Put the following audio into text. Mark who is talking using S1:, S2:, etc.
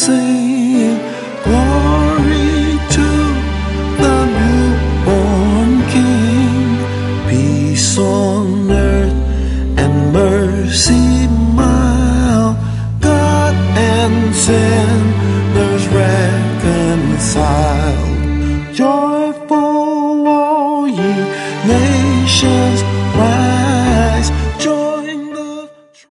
S1: sing glory to the newborn King. Peace on earth and mercy mild, God and sinners reconciled. Joyful all ye nations,